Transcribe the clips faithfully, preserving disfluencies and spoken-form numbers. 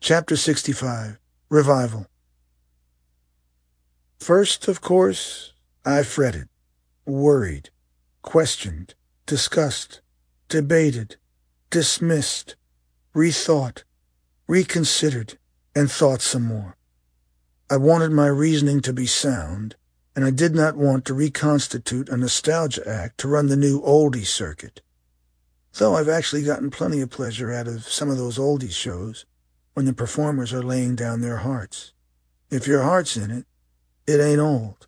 Chapter sixty-five, Revival. First, of course, I fretted, worried, questioned, discussed, debated, dismissed, rethought, reconsidered, and thought some more. I wanted my reasoning to be sound, and I did not want to reconstitute a nostalgia act to run the new oldie circuit. Though I've actually gotten plenty of pleasure out of some of those oldie shows, when the performers are laying down their hearts. If your heart's in it, it ain't old.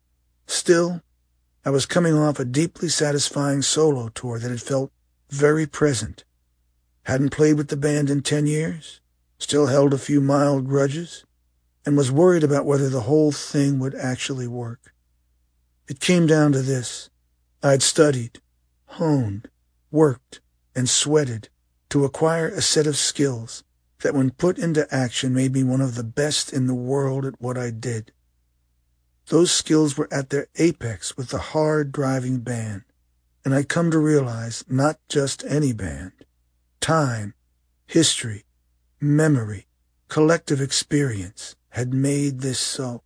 Still, I was coming off a deeply satisfying solo tour that had felt very present. Hadn't played with the band in ten years, still held a few mild grudges, and was worried about whether the whole thing would actually work. It came down to this. I'd studied, honed, worked, and sweated to acquire a set of skills that when put into action made me one of the best in the world at what I did. Those skills were at their apex with the hard-driving band, and I'd come to realize not just any band. Time, history, memory, collective experience had made this so.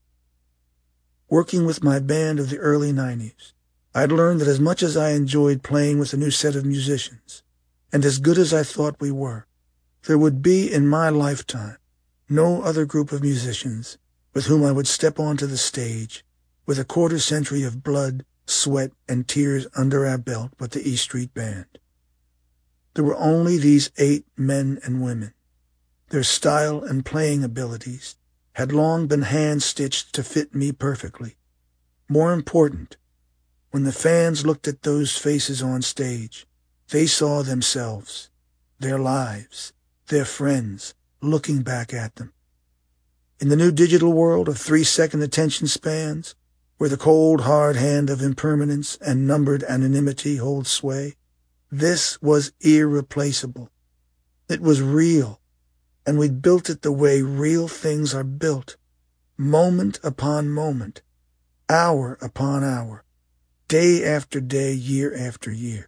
Working with my band of the early nineties, I'd learned that as much as I enjoyed playing with a new set of musicians, and as good as I thought we were, there would be in my lifetime no other group of musicians with whom I would step onto the stage with a quarter century of blood, sweat, and tears under our belt but the E Street Band. There were only these eight men and women. Their style and playing abilities had long been hand-stitched to fit me perfectly. More important, when the fans looked at those faces on stage, they saw themselves, their lives, their friends, looking back at them. In the new digital world of three-second attention spans, where the cold, hard hand of impermanence and numbered anonymity holds sway, this was irreplaceable. It was real, and we'd built it the way real things are built, moment upon moment, hour upon hour, day after day, year after year.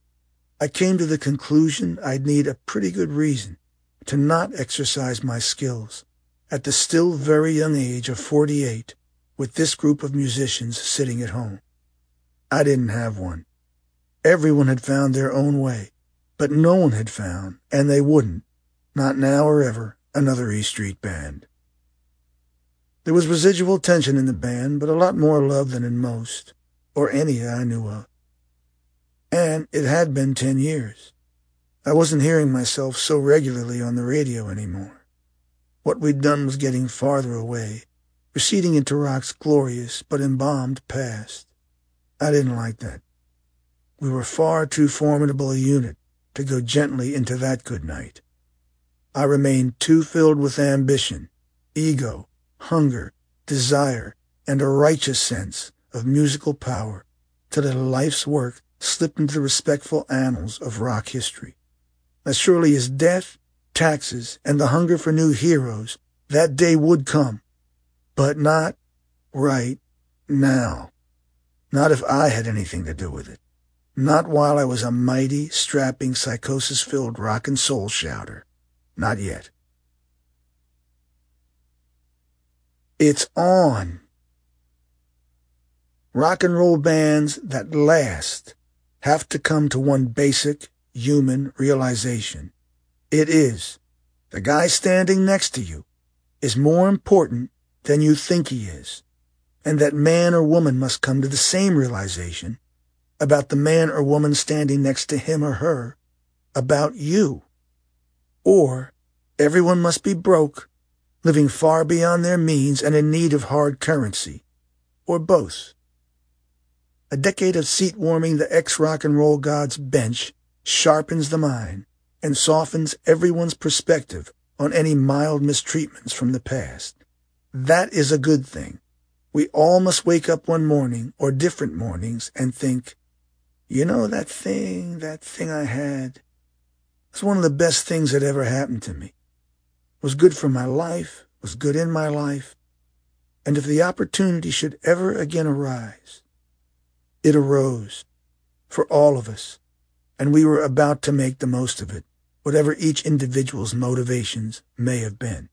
I came to the conclusion I'd need a pretty good reason to not exercise my skills at the still very young age of forty-eight with this group of musicians sitting at home. I didn't have one. Everyone had found their own way, but no one had found, and they wouldn't, not now or ever, another E Street Band. There was residual tension in the band, but a lot more love than in most, or any I knew of. And it had been ten years. I wasn't hearing myself so regularly on the radio anymore. What we'd done was getting farther away, receding into rock's glorious but embalmed past. I didn't like that. We were far too formidable a unit to go gently into that good night. I remained too filled with ambition, ego, hunger, desire, and a righteous sense of musical power to let a life's work slip into the respectful annals of rock history. As surely as death, taxes, and the hunger for new heroes, that day would come. But not right now. Not if I had anything to do with it. Not while I was a mighty, strapping, psychosis-filled rock and soul shouter. Not yet. It's on. Rock and roll bands that last have to come to one basic human realization. It is. The guy standing next to you is more important than you think he is, and that man or woman must come to the same realization about the man or woman standing next to him or her, about you. Or everyone must be broke, living far beyond their means and in need of hard currency, or both. A decade of seat-warming the ex-rock and roll god's bench sharpens the mind and softens everyone's perspective on any mild mistreatments from the past. That is a good thing. We all must wake up one morning, or different mornings, and think, you know, that thing, that thing I had, was one of the best things that ever happened to me. It was good for my life, was good in my life, and if the opportunity should ever again arise, it arose for all of us, and we were about to make the most of it. whatever each individual's motivations may have been.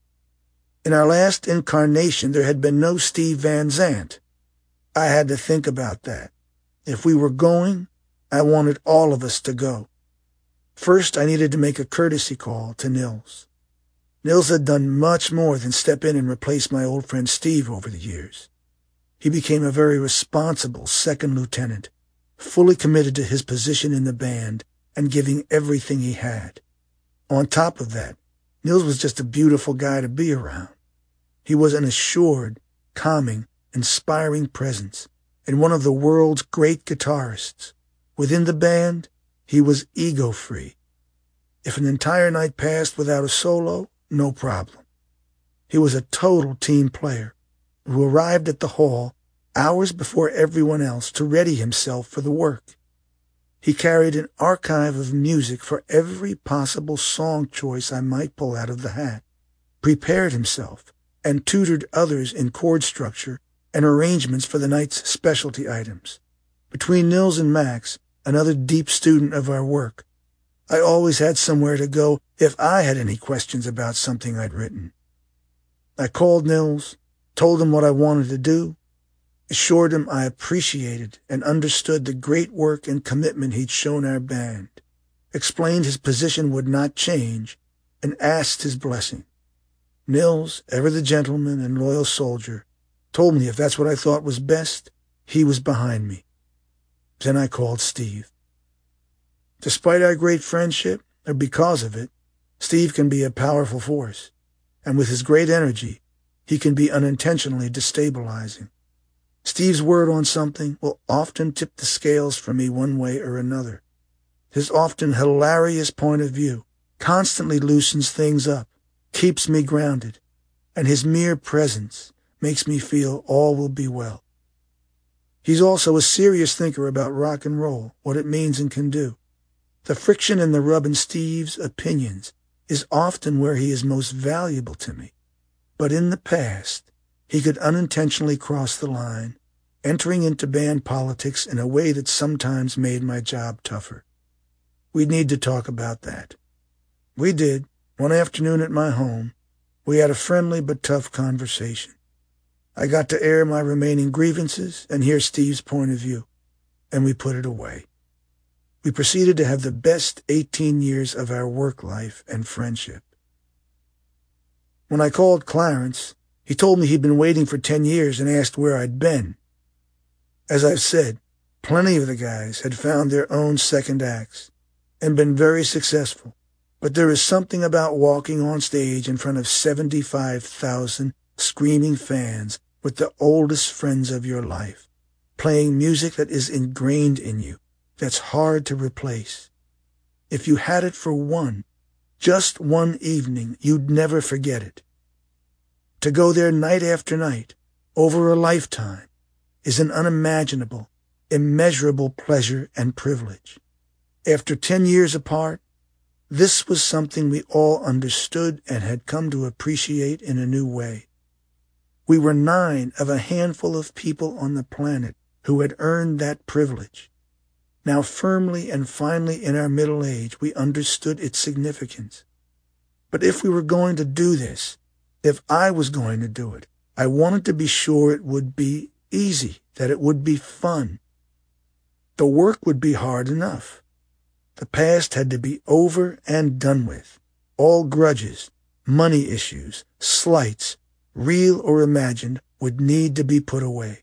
In our last incarnation, there had been no Steve Van Zandt. I had to think about that. If we were going, I wanted all of us to go. First, I needed to make a courtesy call to Nils. Nils had done much more than step in and replace my old friend Steve over the years. He became a very responsible second lieutenant, fully committed to his position in the band and giving everything he had. On top of that, Nils was just a beautiful guy to be around. He was an assured, calming, inspiring presence and one of the world's great guitarists. Within the band, he was ego-free. If an entire night passed without a solo, no problem. He was a total team player who arrived at the hall hours before everyone else to ready himself for the work. He carried an archive of music for every possible song choice I might pull out of the hat, prepared himself, and tutored others in chord structure and arrangements for the night's specialty items. Between Nils and Max, another deep student of our work, I always had somewhere to go if I had any questions about something I'd written. I called Nils, told him what I wanted to do, assured him I appreciated and understood the great work and commitment he'd shown our band, explained his position would not change, and asked his blessing. Nils, ever the gentleman and loyal soldier, told me if that's what I thought was best, he was behind me. Then I called Steve. Despite our great friendship, or because of it, Steve can be a powerful force, and with his great energy, he can be unintentionally destabilizing. Steve's word on something will often tip the scales for me one way or another. His often hilarious point of view constantly loosens things up, keeps me grounded, and his mere presence makes me feel all will be well. He's also a serious thinker about rock and roll, what it means and can do. The friction and the rub in Steve's opinions is often where he is most valuable to me. But in the past, he could unintentionally cross the line, entering into band politics in a way that sometimes made my job tougher. We'd need to talk about that. We did. One afternoon at my home, we had a friendly but tough conversation. I got to air my remaining grievances and hear Steve's point of view, and we put it away. We proceeded to have the best eighteen years of our work life and friendship. When I called Clarence, he told me he'd been waiting for ten years and asked where I'd been. As I've said, plenty of the guys had found their own second acts and been very successful, but there is something about walking on stage in front of seventy-five thousand screaming fans with the oldest friends of your life, playing music that is ingrained in you, that's hard to replace. If you had it for one, just one evening, you'd never forget it. To go there night after night, over a lifetime, is an unimaginable, immeasurable pleasure and privilege. After ten years apart, this was something we all understood and had come to appreciate in a new way. We were nine of a handful of people on the planet who had earned that privilege. Now firmly and finally in our middle age, we understood its significance. But if we were going to do this, if I was going to do it, I wanted to be sure it would be easy, that it would be fun. The work would be hard enough. The past had to be over and done with. All grudges, money issues, slights, real or imagined, would need to be put away.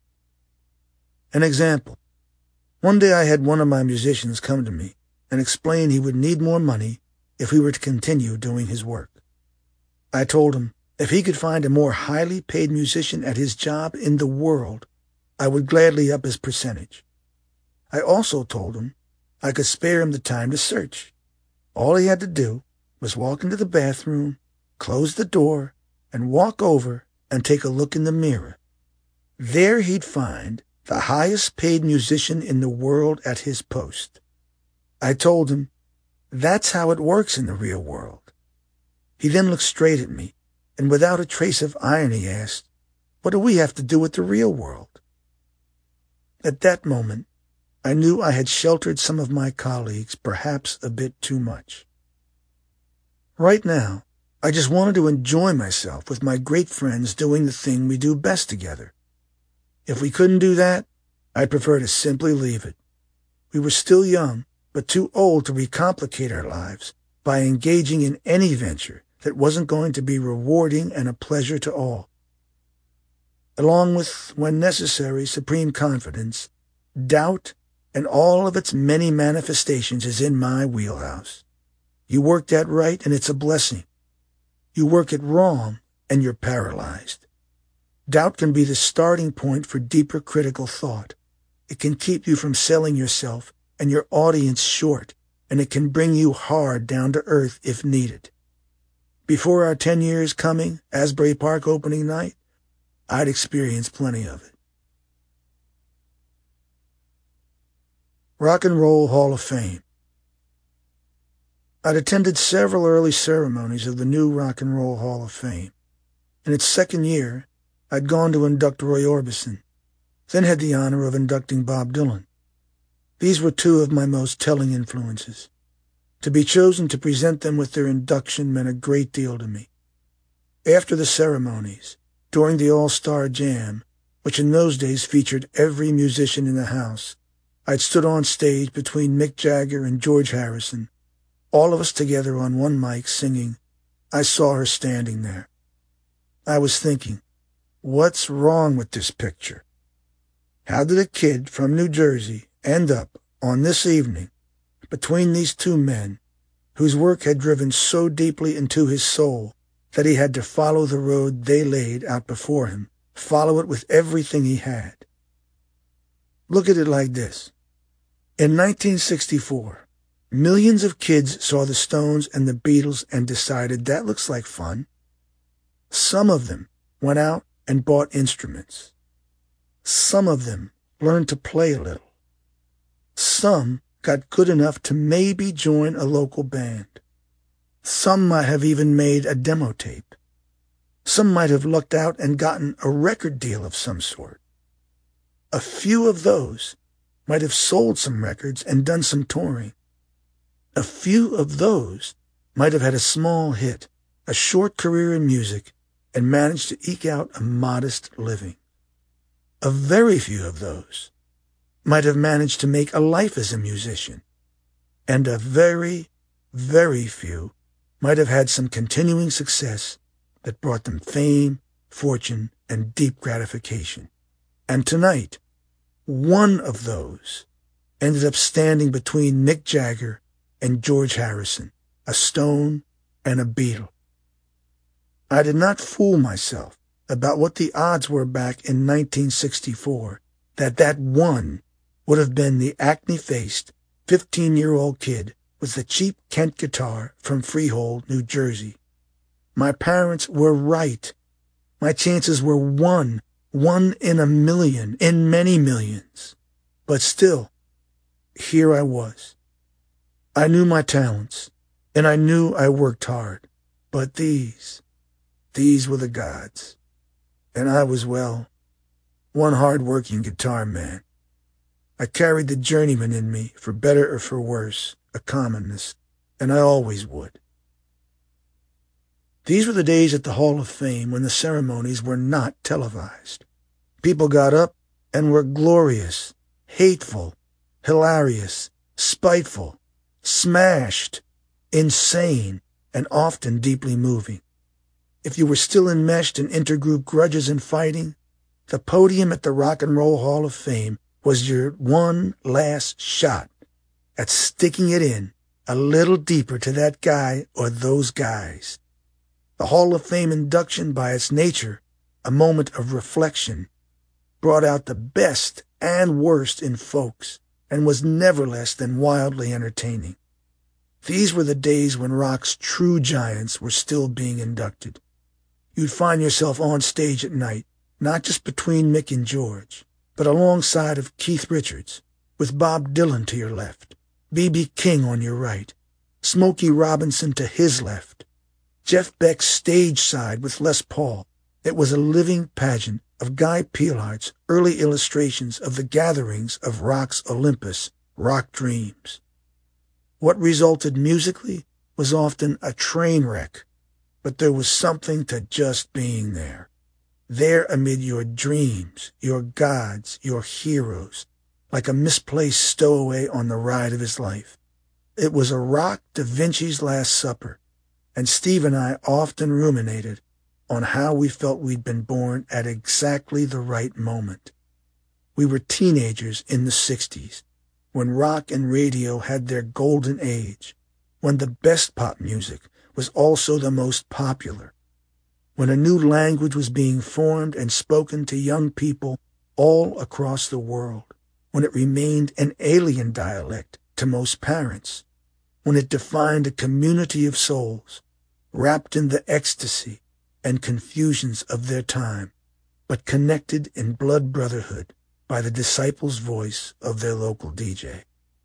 An example. One day I had one of my musicians come to me and explain he would need more money if we were to continue doing his work. I told him if he could find a more highly paid musician at his job in the world, I would gladly up his percentage. I also told him I could spare him the time to search. All he had to do was walk into the bathroom, close the door, and walk over and take a look in the mirror. There he'd find the highest paid musician in the world at his post. I told him, that's how it works in the real world. He then looked straight at me, and without a trace of irony asked, what do we have to do with the real world? At that moment, I knew I had sheltered some of my colleagues perhaps a bit too much. Right now, I just wanted to enjoy myself with my great friends doing the thing we do best together. If we couldn't do that, I'd prefer to simply leave it. We were still young, but too old to recomplicate our lives by engaging in any venture that wasn't going to be rewarding and a pleasure to all. Along with, when necessary, supreme confidence, doubt and all of its many manifestations is in my wheelhouse. You work that right and it's a blessing. You work it wrong and you're paralyzed. Doubt can be the starting point for deeper critical thought. It can keep you from selling yourself and your audience short, and it can bring you hard down to earth if needed. Before our ten years coming, Asbury Park opening night, I'd experienced plenty of it. Rock and Roll Hall of Fame. I'd attended several early ceremonies of the new Rock and Roll Hall of Fame. In its second year, I'd gone to induct Roy Orbison, then had the honor of inducting Bob Dylan. These were two of my most telling influences. To be chosen to present them with their induction meant a great deal to me. After the ceremonies, during the All-Star Jam, which in those days featured every musician in the house, I'd stood on stage between Mick Jagger and George Harrison, all of us together on one mic singing, "I Saw Her Standing There." I was thinking, what's wrong with this picture? How did a kid from New Jersey end up on this evening between these two men whose work had driven so deeply into his soul that he had to follow the road they laid out before him, follow it with everything he had? Look at it like this. In nineteen sixty-four, millions of kids saw the Stones and the Beatles and decided that looks like fun. Some of them went out and bought instruments. Some of them learned to play a little. Some got good enough to maybe join a local band. Some might have even made a demo tape. Some might have lucked out and gotten a record deal of some sort. A few of those might have sold some records and done some touring. A few of those might have had a small hit, a short career in music, and managed to eke out a modest living. A very few of those might have managed to make a life as a musician, and a very, very few might have had some continuing success that brought them fame, fortune, and deep gratification. And tonight, one of those ended up standing between Mick Jagger and George Harrison, a Stone and a Beatle. I did not fool myself about what the odds were back in nineteen sixty-four that that one would have been the acne-faced fifteen-year-old kid with the cheap Kent guitar from Freehold, New Jersey. My parents were right. My chances were one, one in a million, in many millions. But still, here I was. I knew my talents, and I knew I worked hard. But these, these were the gods. And I was, well, one hard-working guitar man. I carried the journeyman in me, for better or for worse, a commonness, and I always would. These were the days at the Hall of Fame when the ceremonies were not televised. People got up and were glorious, hateful, hilarious, spiteful, smashed, insane, and often deeply moving. If you were still enmeshed in intergroup grudges and fighting, the podium at the Rock and Roll Hall of Fame was your one last shot at sticking it in a little deeper to that guy or those guys. The Hall of Fame induction, by its nature, a moment of reflection, brought out the best and worst in folks and was never less than wildly entertaining. These were the days when rock's true giants were still being inducted. You'd find yourself on stage at night, not just between Mick and George, but alongside of Keith Richards, with Bob Dylan to your left, B B King on your right, Smokey Robinson to his left, Jeff Beck's stage side with Les Paul. It was a living pageant of Guy Peelhart's early illustrations of the gatherings of rock's Olympus, Rock Dreams. What resulted musically was often a train wreck, but there was something to just being there. There amid your dreams, your gods, your heroes, like a misplaced stowaway on the ride of his life. It was a rock Da Vinci's Last Supper, and Steve and I often ruminated on how we felt we'd been born at exactly the right moment. We were teenagers in the sixties, when rock and radio had their golden age, when the best pop music was also the most popular, when a new language was being formed and spoken to young people all across the world, when it remained an alien dialect to most parents, when it defined a community of souls wrapped in the ecstasy and confusions of their time, but connected in blood brotherhood by the disciples' voice of their local D J.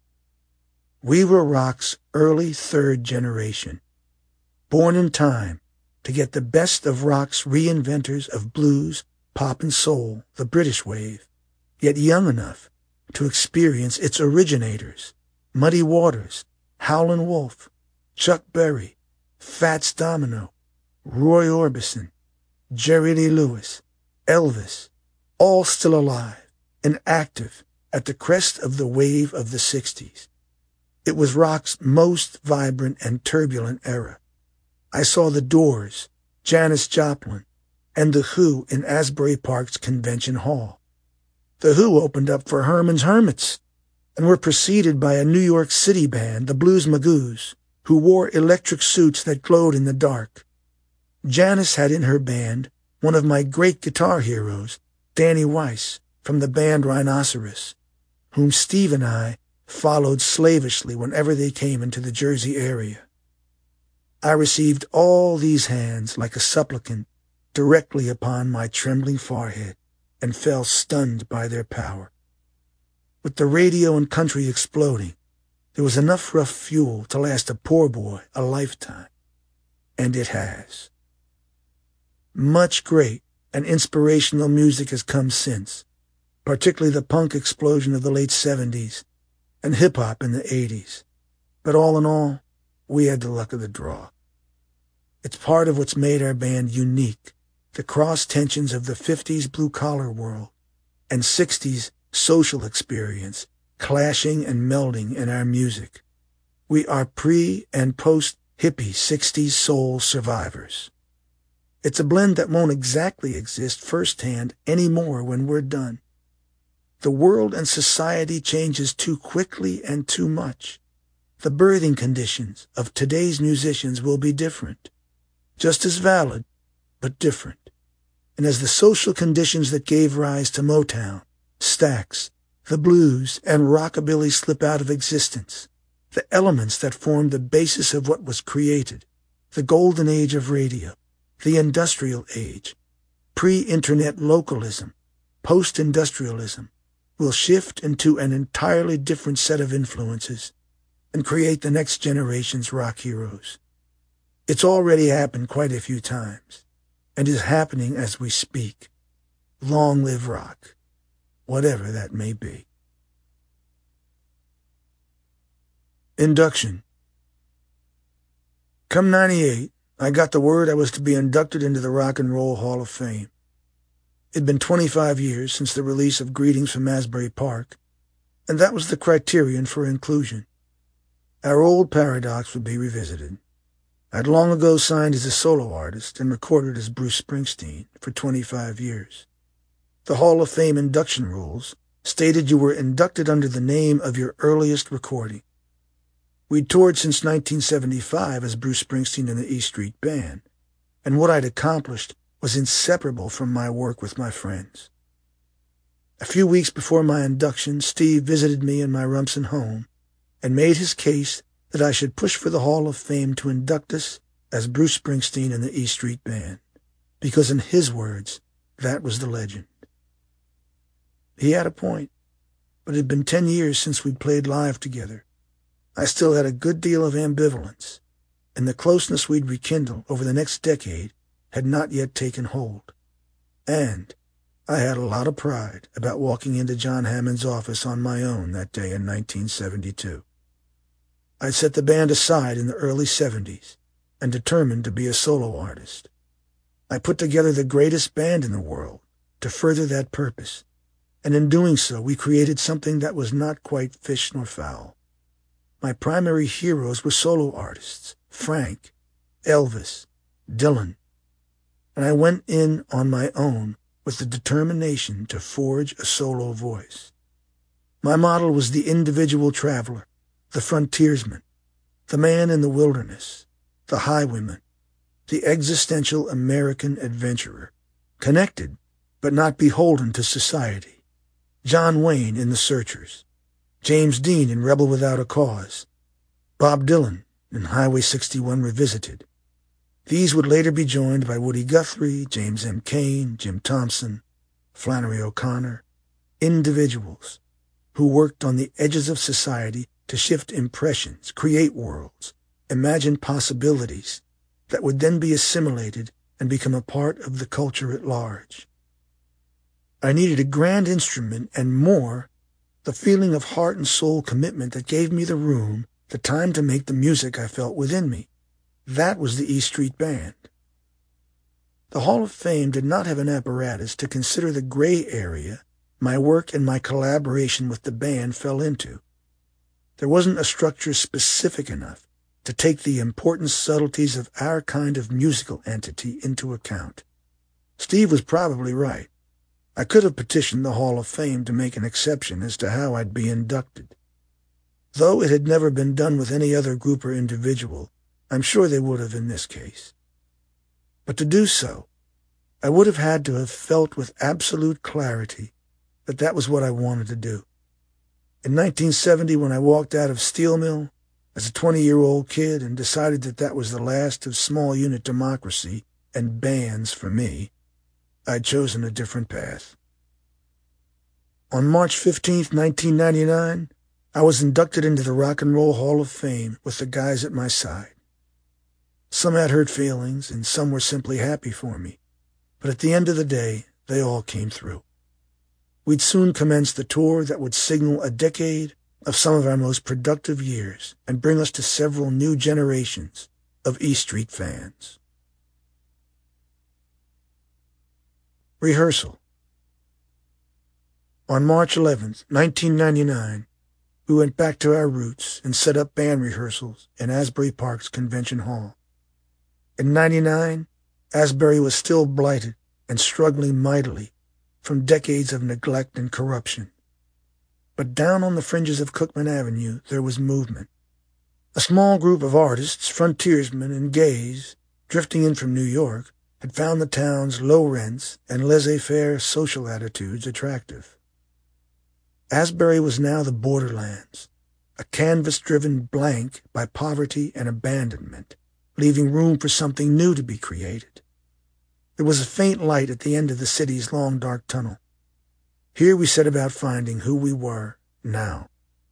We were rock's early third generation, born in time to get the best of rock's reinventors of blues, pop, and soul, the British wave, yet young enough to experience its originators, Muddy Waters, Howlin' Wolf, Chuck Berry, Fats Domino, Roy Orbison, Jerry Lee Lewis, Elvis, all still alive and active at the crest of the wave of the sixties. It was rock's most vibrant and turbulent era. I saw the Doors, Janis Joplin, and The Who in Asbury Park's Convention Hall. The Who opened up for Herman's Hermits and were preceded by a New York City band, the Blues Magoos, who wore electric suits that glowed in the dark. Janis had in her band one of my great guitar heroes, Danny Weiss, from the band Rhinoceros, whom Steve and I followed slavishly whenever they came into the Jersey area. I received all these hands like a supplicant directly upon my trembling forehead and fell stunned by their power. With the radio and country exploding, there was enough rough fuel to last a poor boy a lifetime. And it has. Much great and inspirational music has come since, particularly the punk explosion of the late seventies and hip-hop in the eighties. But all in all, we had the luck of the draw. It's part of what's made our band unique, the cross-tensions of the fifties blue-collar world and sixties social experience clashing and melding in our music. We are pre- and post-hippie sixties soul survivors. It's a blend that won't exactly exist firsthand anymore when we're done. The world and society changes too quickly and too much. The birthing conditions of today's musicians will be different, just as valid, but different. And as the social conditions that gave rise to Motown, Stax, the blues, and rockabilly slip out of existence, the elements that formed the basis of what was created, the golden age of radio, the industrial age, pre-internet localism, post-industrialism, will shift into an entirely different set of influences and create the next generation's rock heroes. It's already happened quite a few times, and is happening as we speak. Long live rock, whatever that may be. Induction. Come ninety-eight, I got the word I was to be inducted into the Rock and Roll Hall of Fame. It'd been twenty-five years since the release of Greetings from Asbury Park, and that was the criterion for inclusion. Our old paradox would be revisited. I'd long ago signed as a solo artist and recorded as Bruce Springsteen for twenty-five years. The Hall of Fame induction rules stated you were inducted under the name of your earliest recording. We'd toured since nineteen seventy-five as Bruce Springsteen and the E Street Band, and what I'd accomplished was inseparable from my work with my friends. A few weeks before my induction, Steve visited me in my Rumson home and made his case that I should push for the Hall of Fame to induct us as Bruce Springsteen and the E Street Band, because in his words, that was the legend. He had a point, but it had been ten years since we'd played live together. I still had a good deal of ambivalence, and the closeness we'd rekindle over the next decade had not yet taken hold. And I had a lot of pride about walking into John Hammond's office on my own that day in nineteen seventy-two. I set the band aside in the early seventies and determined to be a solo artist. I put together the greatest band in the world to further that purpose, and in doing so we created something that was not quite fish nor fowl. My primary heroes were solo artists, Frank, Elvis, Dylan, and I went in on my own with the determination to forge a solo voice. My model was the individual traveler, the frontiersman, the man in the wilderness, the highwayman, the existential American adventurer, connected but not beholden to society. John Wayne in The Searchers, James Dean in Rebel Without a Cause, Bob Dylan in Highway sixty-one Revisited. These would later be joined by Woody Guthrie, James M. Cain, Jim Thompson, Flannery O'Connor, individuals who worked on the edges of society to shift impressions, create worlds, imagine possibilities that would then be assimilated and become a part of the culture at large. I needed a grand instrument and more, the feeling of heart and soul commitment that gave me the room, the time to make the music I felt within me. That was the E Street Band. The Hall of Fame did not have an apparatus to consider the gray area my work and my collaboration with the band fell into. There wasn't a structure specific enough to take the important subtleties of our kind of musical entity into account. Steve was probably right. I could have petitioned the Hall of Fame to make an exception as to how I'd be inducted. Though it had never been done with any other group or individual, I'm sure they would have in this case. But to do so, I would have had to have felt with absolute clarity that that was what I wanted to do. In nineteen seventy, when I walked out of Steel Mill as a twenty-year-old kid and decided that that was the last of small unit democracy and bands for me, I'd chosen a different path. On March fifteenth, nineteen ninety-nine, I was inducted into the Rock and Roll Hall of Fame with the guys at my side. Some had hurt feelings, and some were simply happy for me. But at the end of the day, they all came through. We'd soon commence the tour that would signal a decade of some of our most productive years and bring us to several new generations of E Street fans. Rehearsal. On March eleventh, nineteen ninety-nine, we went back to our roots and set up band rehearsals in Asbury Park's Convention Hall. In ninety-nine, Asbury was still blighted and struggling mightily from decades of neglect and corruption. But down on the fringes of Cookman Avenue, there was movement. A small group of artists, frontiersmen, and gays, drifting in from New York, had found the town's low rents and laissez-faire social attitudes attractive. Asbury was now the borderlands, a canvas-driven blank by poverty and abandonment, leaving room for something new to be created. There was a faint light at the end of the city's long, dark tunnel. Here we set about finding who we were now.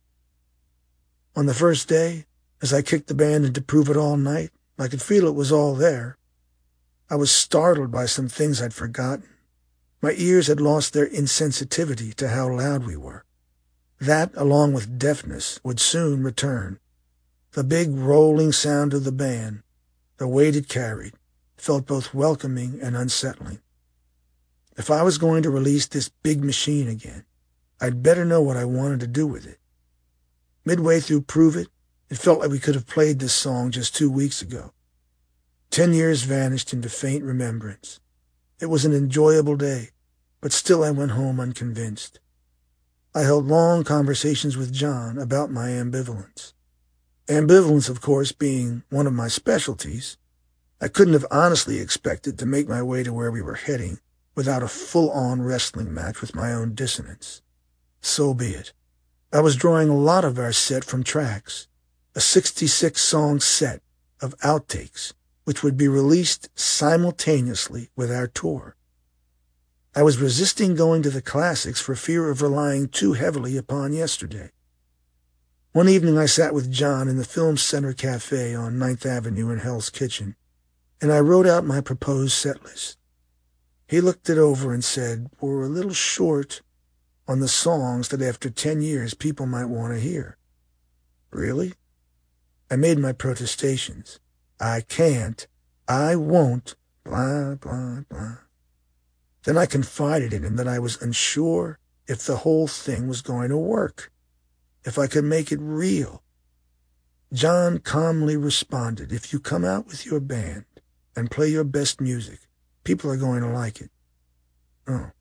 On the first day, as I kicked the band into Prove It all night, I could feel it was all there. I was startled by some things I'd forgotten. My ears had lost their insensitivity to how loud we were. That, along with deafness, would soon return. The big rolling sound of the band, the weight it carried, felt both welcoming and unsettling. If I was going to release this big machine again, I'd better know what I wanted to do with it. Midway through Prove It, it felt like we could have played this song just two weeks ago. Ten years vanished into faint remembrance. It was an enjoyable day, but still I went home unconvinced. I held long conversations with John about my ambivalence. Ambivalence, of course, being one of my specialties, I couldn't have honestly expected to make my way to where we were heading without a full-on wrestling match with my own dissonance. So be it. I was drawing a lot of our set from tracks, a sixty-six song set of outtakes, which would be released simultaneously with our tour. I was resisting going to the classics for fear of relying too heavily upon yesterday. One evening I sat with John in the Film Center Cafe on Ninth Avenue in Hell's Kitchen, and I wrote out my proposed set list. He looked it over and said, "We're a little short on the songs that after ten years people might want to hear." "Really?" I made my protestations. I can't. I won't. Blah, blah, blah. Then I confided in him that I was unsure if the whole thing was going to work, if I could make it real. John calmly responded, "If you come out with your band and play your best music, people are going to like it." Oh.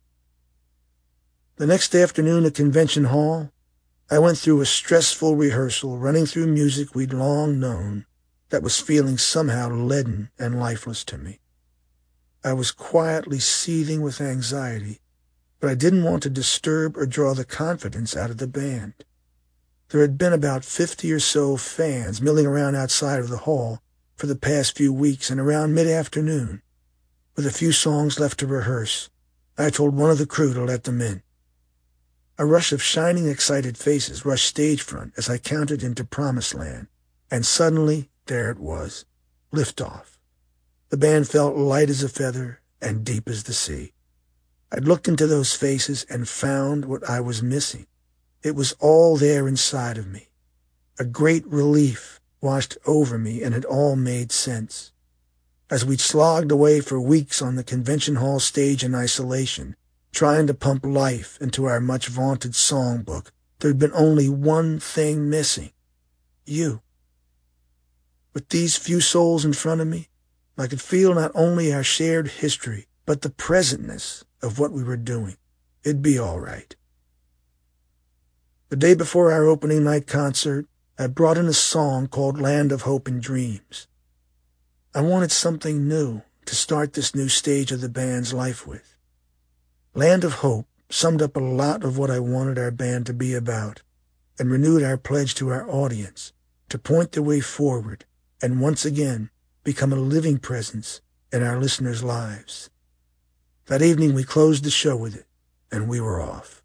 The next afternoon at Convention Hall, I went through a stressful rehearsal, running through music we'd long known that was feeling somehow leaden and lifeless to me. I was quietly seething with anxiety, but I didn't want to disturb or draw the confidence out of the band. There had been about fifty or so fans milling around outside of the hall for the past few weeks, and around mid-afternoon, with a few songs left to rehearse, I told one of the crew to let them in. A rush of shining, excited faces rushed stage front as I counted into Promised Land, and suddenly there it was, liftoff. The band felt light as a feather and deep as the sea. I'd looked into those faces and found what I was missing. It was all there inside of me. A great relief washed over me, and it all made sense. As we'd slogged away for weeks on the Convention Hall stage in isolation, trying to pump life into our much-vaunted songbook, there'd been only one thing missing. You. With these few souls in front of me, I could feel not only our shared history, but the presentness of what we were doing. It'd be all right. The day before our opening night concert, I brought in a song called Land of Hope and Dreams. I wanted something new to start this new stage of the band's life with. Land of Hope summed up a lot of what I wanted our band to be about, and renewed our pledge to our audience to point the way forward and once again become a living presence in our listeners' lives. That evening we closed the show with it, and we were off.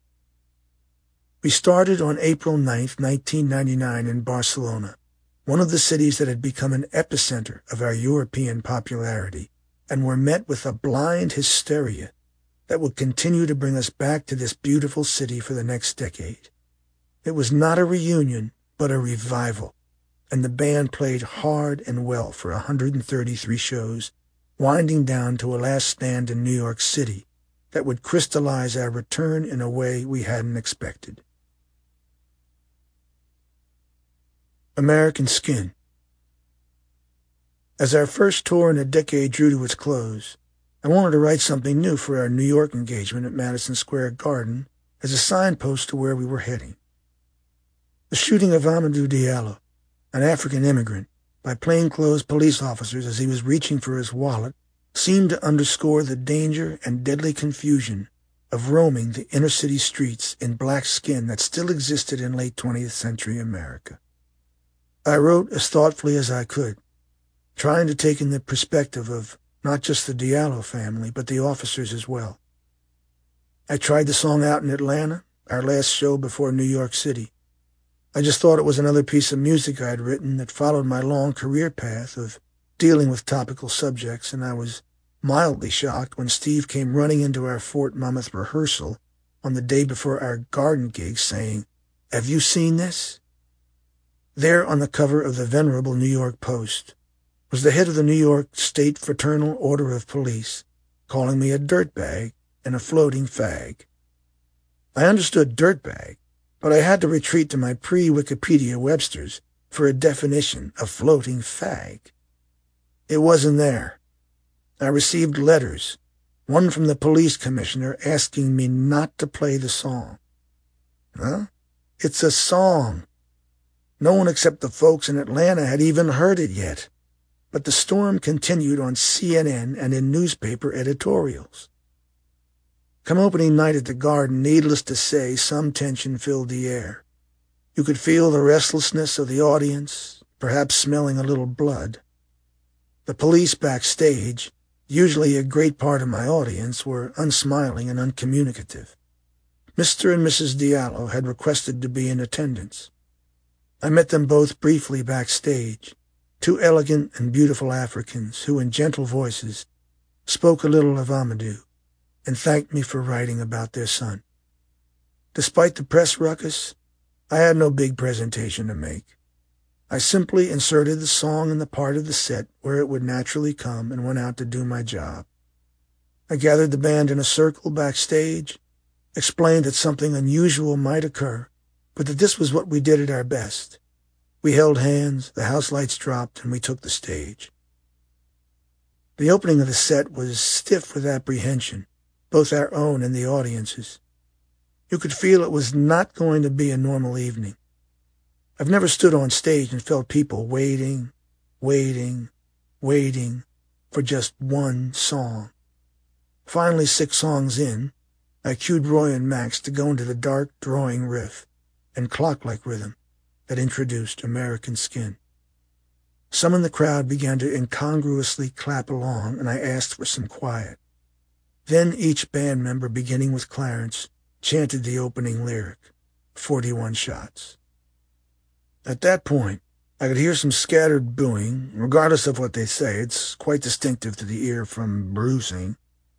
We started on April ninth, nineteen ninety-nine in Barcelona, one of the cities that had become an epicenter of our European popularity, and were met with a blind hysteria that would continue to bring us back to this beautiful city for the next decade. It was not a reunion, but a revival, and the band played hard and well for one hundred thirty-three shows, winding down to a last stand in New York City that would crystallize our return in a way we hadn't expected. American Skin. As our first tour in a decade drew to its close, I wanted to write something new for our New York engagement at Madison Square Garden as a signpost to where we were heading. The shooting of Amadou Diallo, an African immigrant, by plainclothes police officers as he was reaching for his wallet, seemed to underscore the danger and deadly confusion of roaming the inner-city streets in black skin that still existed in late twentieth century America. I wrote as thoughtfully as I could, trying to take in the perspective of not just the Diallo family, but the officers as well. I tried the song out in Atlanta, our last show before New York City. I just thought it was another piece of music I'd written that followed my long career path of dealing with topical subjects, and I was mildly shocked when Steve came running into our Fort Monmouth rehearsal on the day before our Garden gig saying, "Have you seen this?" There on the cover of the venerable New York Post was the head of the New York State Fraternal Order of Police calling me a dirtbag and a floating fag. I understood dirtbag, but I had to retreat to my pre-Wikipedia Webster's for a definition of floating fag. It wasn't there. I received letters, one from the police commissioner asking me not to play the song. Huh? It's a song. No one except the folks in Atlanta had even heard it yet, but the storm continued on C N N and in newspaper editorials. Come opening night at the Garden, needless to say, some tension filled the air. You could feel the restlessness of the audience, perhaps smelling a little blood. The police backstage, usually a great part of my audience, were unsmiling and uncommunicative. Mister and Missus Diallo had requested to be in attendance. I met them both briefly backstage, two elegant and beautiful Africans who, in gentle voices, spoke a little of Amadou and thanked me for writing about their son. Despite the press ruckus, I had no big presentation to make. I simply inserted the song in the part of the set where it would naturally come and went out to do my job. I gathered the band in a circle backstage, explained that something unusual might occur, but that this was what we did at our best. We held hands, the house lights dropped, and we took the stage. The opening of the set was stiff with apprehension, both our own and the audience's. You could feel it was not going to be a normal evening. I've never stood on stage and felt people waiting, waiting, waiting for just one song. Finally, six songs in, I cued Roy and Max to go into the dark drawing riff and clock-like rhythm that introduced American Skin. Some in the crowd began to incongruously clap along, and I asked for some quiet. Then each band member, beginning with Clarence, chanted the opening lyric, forty-one shots. At that point, I could hear some scattered booing. Regardless of what they say, it's quite distinctive to the ear from bruising.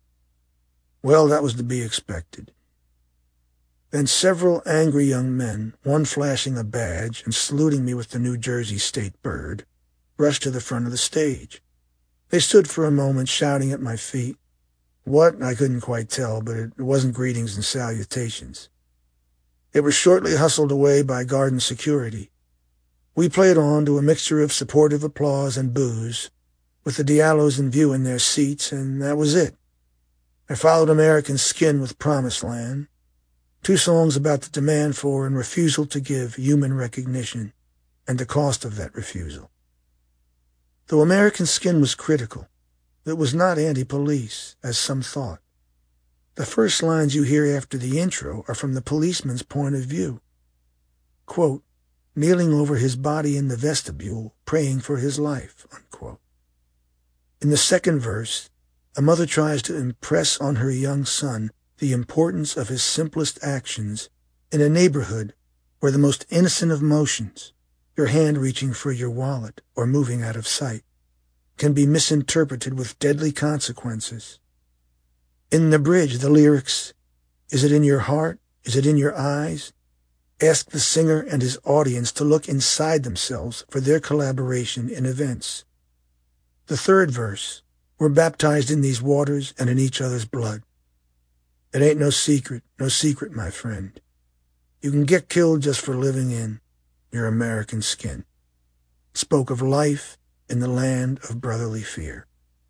Well, that was to be expected. Then several angry young men, one flashing a badge and saluting me with the New Jersey state bird, rushed to the front of the stage. They stood for a moment shouting at my feet. What, I couldn't quite tell, but it wasn't greetings and salutations. They were shortly hustled away by garden security. We played on to a mixture of supportive applause and boos, with the Diallos in view in their seats, and that was it. I followed American Skin with Promised Land, two songs about the demand for and refusal to give human recognition, and the cost of that refusal. Though American Skin was critical, it was not anti-police, as some thought. The first lines you hear after the intro are from the policeman's point of view. Quote, kneeling over his body in the vestibule, praying for his life, unquote. In the second verse, a mother tries to impress on her young son the importance of his simplest actions in a neighborhood where the most innocent of motions, your hand reaching for your wallet or moving out of sight, can be misinterpreted with deadly consequences. In the bridge, the lyrics, "Is it in your heart? Is it in your eyes?" ask the singer and his audience to look inside themselves for their collaboration in events. The third verse, "We're baptized in these waters and in each other's blood. It ain't no secret, no secret, my friend. You can get killed just for living in your American skin," spoke of life in the land of brotherly fear.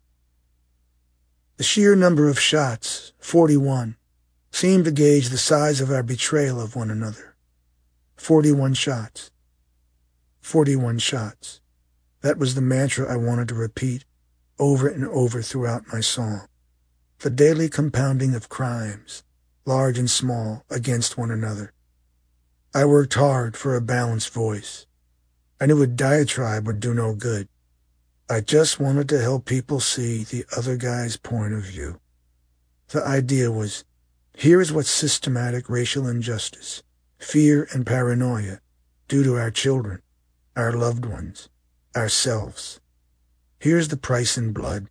The sheer number of shots, forty-one, seemed to gauge the size of our betrayal of one another. Forty-one shots. Forty-one shots. That was the mantra I wanted to repeat over and over throughout my song. The daily compounding of crimes, large and small, against one another. I worked hard for a balanced voice. I knew a diatribe would do no good. I just wanted to help people see the other guy's point of view. The idea was, here is what systematic racial injustice, fear and paranoia do to our children, our loved ones, ourselves. Here's the price in blood.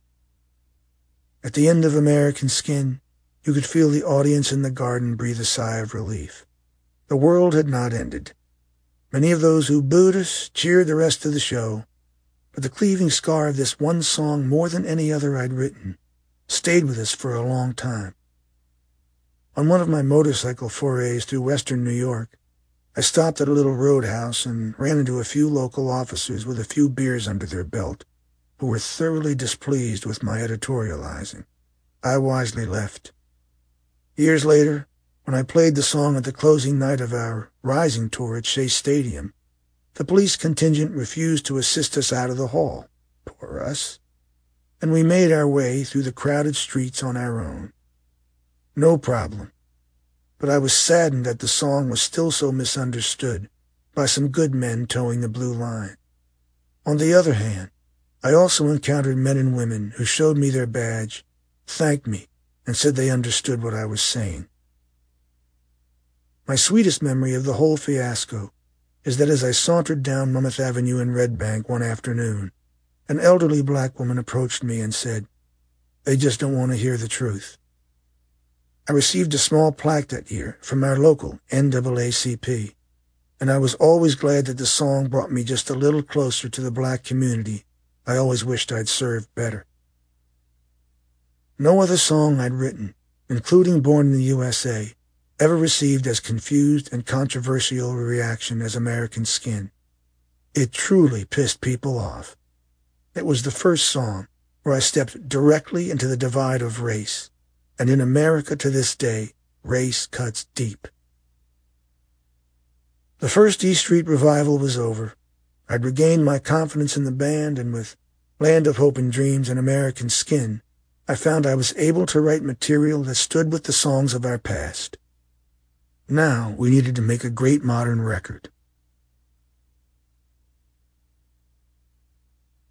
At the end of American Skin, you could feel the audience in the garden breathe a sigh of relief. The world had not ended. Many of those who booed us cheered the rest of the show, but the cleaving scar of this one song, more than any other I'd written, stayed with us for a long time. On one of my motorcycle forays through western New York, I stopped at a little roadhouse and ran into a few local officers with a few beers under their belt, who were thoroughly displeased with my editorializing. I wisely left. Years later, when I played the song at the closing night of our Rising tour at Shea Stadium, the police contingent refused to assist us out of the hall. Poor us. And we made our way through the crowded streets on our own. No problem. But I was saddened that the song was still so misunderstood by some good men towing the blue line. On the other hand, I also encountered men and women who showed me their badge, thanked me, and said they understood what I was saying. My sweetest memory of the whole fiasco is that as I sauntered down Monmouth Avenue in Red Bank one afternoon, an elderly black woman approached me and said, "They just don't want to hear the truth." I received a small plaque that year from our local N double A C P. and I was always glad that the song brought me just a little closer to the black community I always wished I'd served better. No other song I'd written, including Born in the U S A, ever received as confused and controversial a reaction as American Skin. It truly pissed people off. It was the first song where I stepped directly into the divide of race, and in America to this day, race cuts deep. The first E Street revival was over. I'd regained my confidence in the band, and with Land of Hope and Dreams and American Skin, I found I was able to write material that stood with the songs of our past. Now we needed to make a great modern record.